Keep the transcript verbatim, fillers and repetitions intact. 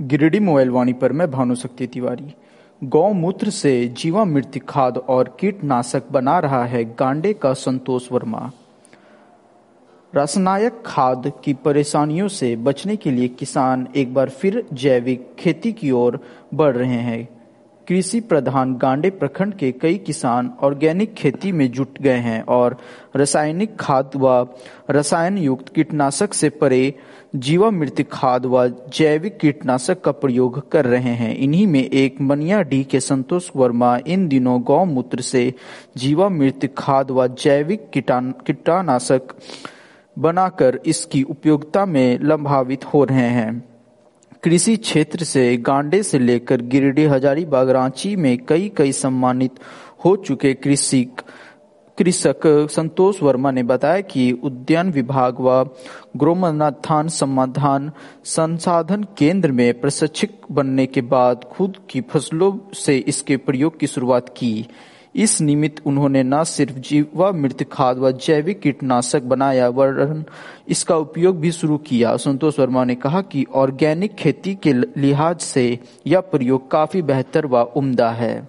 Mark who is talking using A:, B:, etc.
A: Giridih mobile वाणी पर मैं भानुशक्ति तिवारी। गौमूत्र से जीवामृत खाद और कीटनाशक बना रहा है गांडे का संतोष वर्मा। रासायनिक खाद की परेशानियों से बचने के लिए किसान एक बार फिर जैविक खेती की ओर बढ़ रहे हैं। कृषि प्रधान गांडे प्रखंड के कई किसान ऑर्गेनिक खेती में जुट गए हैं और रासायनिक खाद व रसायन युक्त कीटनाशक से परे जीवामृत खाद व जैविक कीटनाशक का प्रयोग कर रहे हैं। इन्हीं में एक मनियाडीह के संतोष वर्मा इन दिनों गौमूत्र से जीवामृत खाद व जैविक कीटनाशक बनाकर इसकी उपयोगिता में लाभान्वित हो रहे हैं। कृषि क्षेत्र से गांडे से लेकर गिरिडीह, हजारीबाग, रांची में कई कई सम्मानित हो चुके कृषि कृषक संतोष वर्मा ने बताया कि उद्यान विभाग व गोमनाथान समाधान संसाधन केंद्र में प्रशिक्षक बनने के बाद खुद की फसलों से इसके प्रयोग की शुरुआत की। इस निमित्त उन्होंने न सिर्फ जीवामृत खाद व जैविक कीटनाशक बनाया वरन इसका उपयोग भी शुरू किया। संतोष वर्मा ने कहा कि ऑर्गेनिक खेती के लिहाज से यह प्रयोग काफी बेहतर व उम्दा है।